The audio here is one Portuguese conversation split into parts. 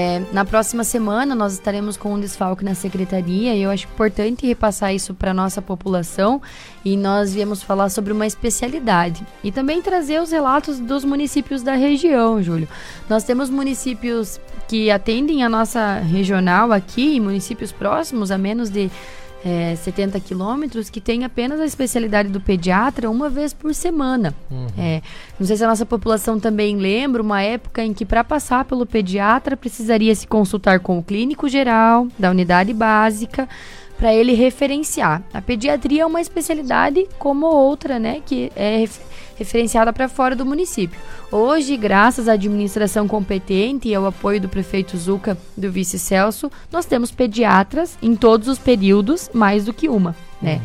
Na próxima semana nós estaremos com um desfalque na secretaria e eu acho importante repassar isso para a nossa população, e nós viemos falar sobre uma especialidade e também trazer os relatos dos municípios da região, Júlio. Nós temos municípios que atendem a nossa regional aqui, e municípios próximos a menos de 70 quilômetros, que tem apenas a especialidade do pediatra uma vez por semana. Não sei se a nossa população também lembra uma época em que, para passar pelo pediatra, precisaria se consultar com o clínico geral da unidade básica para ele referenciar. A pediatria é uma especialidade como outra, né, que é referenciada para fora do município. Hoje, graças à administração competente e ao apoio do prefeito Zuca, do vice Celso, nós temos pediatras em todos os períodos, mais do que uma, né?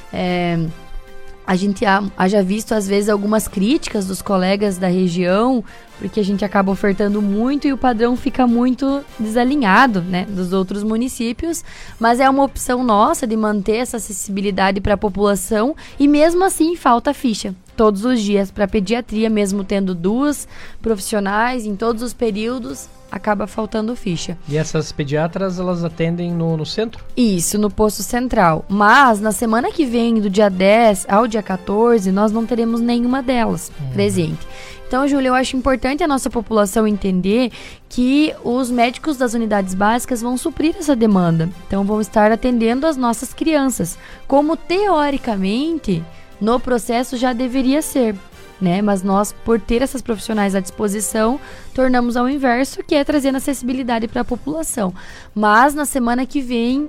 A gente haja visto, às vezes, algumas críticas dos colegas da região, porque a gente acaba ofertando muito e o padrão fica muito desalinhado, né, dos outros municípios, mas é uma opção nossa de manter essa acessibilidade para a população, e mesmo assim falta ficha todos os dias para pediatria, mesmo tendo 2 profissionais em todos os períodos, acaba faltando ficha. E essas pediatras, elas atendem no centro? Isso, no posto central. Mas na semana que vem, do dia 10 ao dia 14, nós não teremos nenhuma delas presente. Então, Júlia, eu acho importante a nossa população entender que os médicos das unidades básicas vão suprir essa demanda. Então, vão estar atendendo as nossas crianças, como teoricamente no processo já deveria ser, né? Mas nós, por ter essas profissionais à disposição, tornamos ao inverso, que é trazendo acessibilidade para a população. Mas na semana que vem,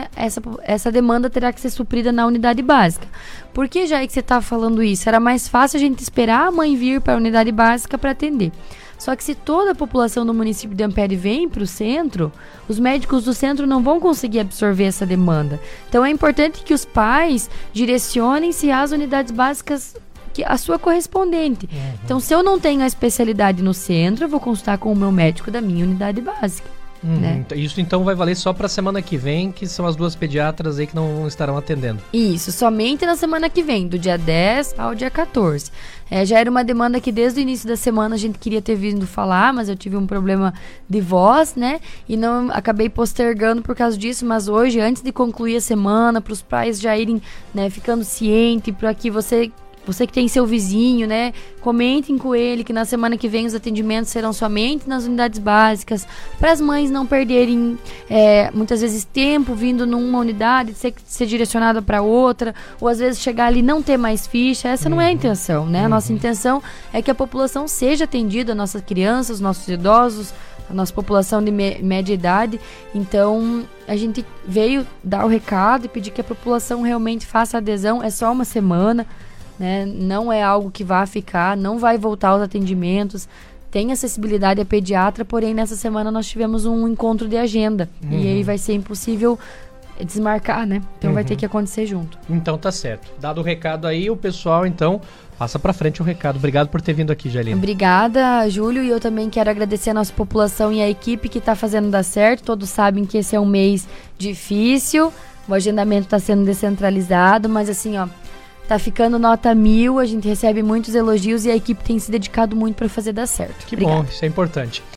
essa demanda terá que ser suprida na unidade básica. Por que, já que você está falando isso? Era mais fácil a gente esperar a mãe vir para a unidade básica para atender. Só que se toda a população do município de Ampere vem para o centro, os médicos do centro não vão conseguir absorver essa demanda. Então é importante que os pais direcionem-se às unidades básicas, a sua correspondente. Então, se eu não tenho a especialidade no centro, eu vou consultar com o meu médico da minha unidade básica. Né? Isso então vai valer só para a semana que vem, que são as 2 pediatras aí que não estarão atendendo. Isso, somente na semana que vem, do dia 10 ao dia 14. Já era uma demanda que desde o início da semana a gente queria ter vindo falar, mas eu tive um problema de voz, né? E não acabei postergando por causa disso, mas hoje, antes de concluir a semana, para os pais já irem, né, ficando cientes, para que você que tem seu vizinho, né, comentem com ele que na semana que vem os atendimentos serão somente nas unidades básicas, para as mães não perderem muitas vezes tempo vindo numa unidade, ser direcionada para outra, ou às vezes chegar ali e não ter mais ficha. Essa não é a intenção, né? A nossa intenção é que a população seja atendida, nossas crianças, os nossos idosos, a nossa população de média idade. Então, a gente veio dar o recado e pedir que a população realmente faça adesão. É só uma semana, né? Não é algo que vá ficar, não vai voltar aos atendimentos. Tem acessibilidade a pediatra, porém nessa semana nós tivemos um encontro de agenda e aí vai ser impossível desmarcar, né? Então vai ter que acontecer junto. Então tá certo. Dado o recado aí, o pessoal então passa pra frente o recado. Obrigado por ter vindo aqui, Jaline. Obrigada, Júlio, e eu também quero agradecer a nossa população e a equipe que tá fazendo dar certo. Todos sabem que esse é um mês difícil, o agendamento tá sendo descentralizado, mas assim, ó, tá ficando nota 1000, a gente recebe muitos elogios e a equipe tem se dedicado muito para fazer dar certo. Que Obrigada. Bom, isso é importante.